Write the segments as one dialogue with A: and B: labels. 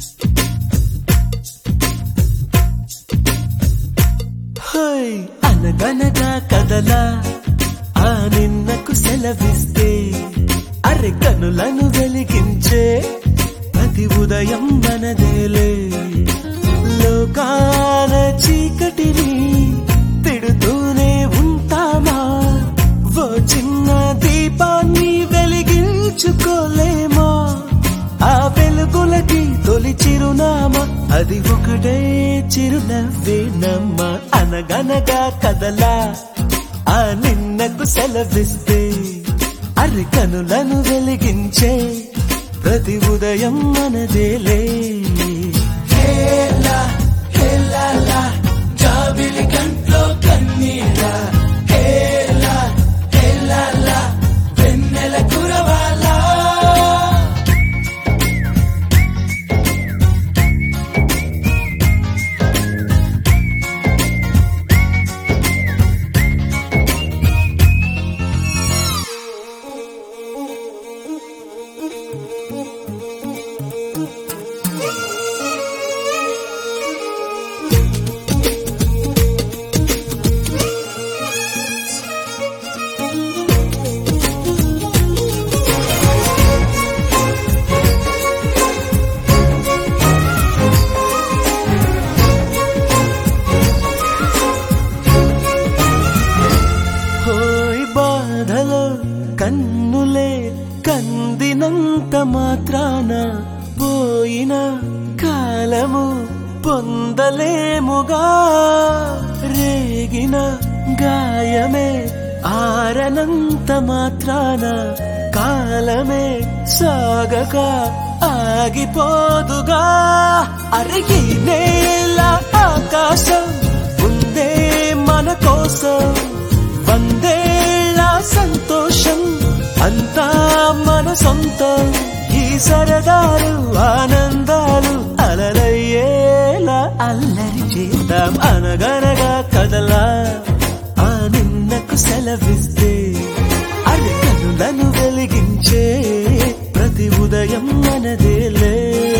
A: హోయ్ అనగనగా కదలా ఆ నిన్నకు సెలవిస్తే అరె కనులను వెలిగించే ప్రతి ఉదయం మనదేలే లోకాల చీకటిని తిడుతూనే ఉంటామా ఓ చిన్న దీపాన్ని వెలిగించుకోలేమా ఆ వెలుగులకి తొలి చిరునామా అది ఒకటే చిరునవ్వేనమ్మా అనగనగా కదలా ఆ నిన్నకు సెలవిస్తే అరి కనులను వెలిగించే ప్రతి ఉదయం మనదేలే హేలా హేలా జాబిలి కంట్లో కన్నీరా హేలా హేలా వెన్నెల కురవాలా కన్నులే కందినంత మాత్రాన పోయిన కాలము పొందలేముగా రేగిన గాయమే ఆరనంత మాత్రాన కాలమే సాగక ఆగిపోదుగా అరిగి నేల ఆకాశం ఉందే మన కోసం వందేళ్ళ సంతోషం అంతా మన సొంతం ఈ సరదాలు ఆనందాలు అలరయ్యేలా అల్లరి చేద్దాం అనగనగా కదలా ఆ నిన్నకు సెలవిస్తే అడి కనులను వెలిగించే ప్రతి ఉదయం మనదేలే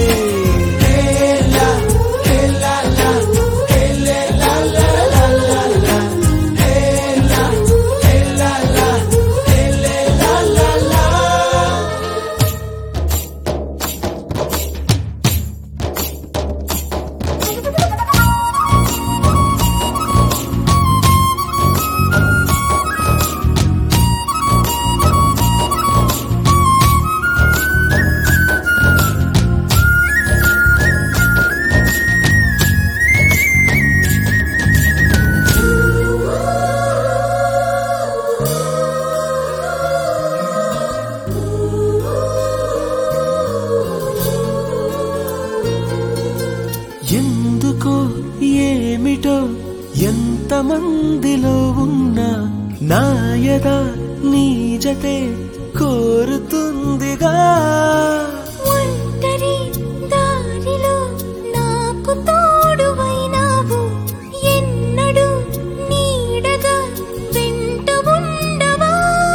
A: ఎందుకో ఏమిటో ఎంతమందిలో ఉన్నా నాయద నీ జతే కోరుతుందిగా
B: ఒంటరి దారిలో నాకు తోడువైనావు ఎన్నడూ నీడగా వెంట ఉండవా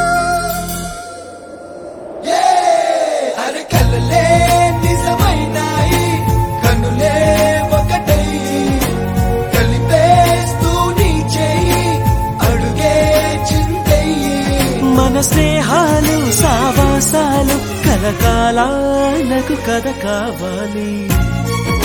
A: అరే కలలే నిజమైనాయి కనులే ఒకటై కలిపేస్తూ నీ చేయి అడుగే చింతయ్యి మన స్నేహాలు సావాసాలు కలకాలాలకు కథ కావాలి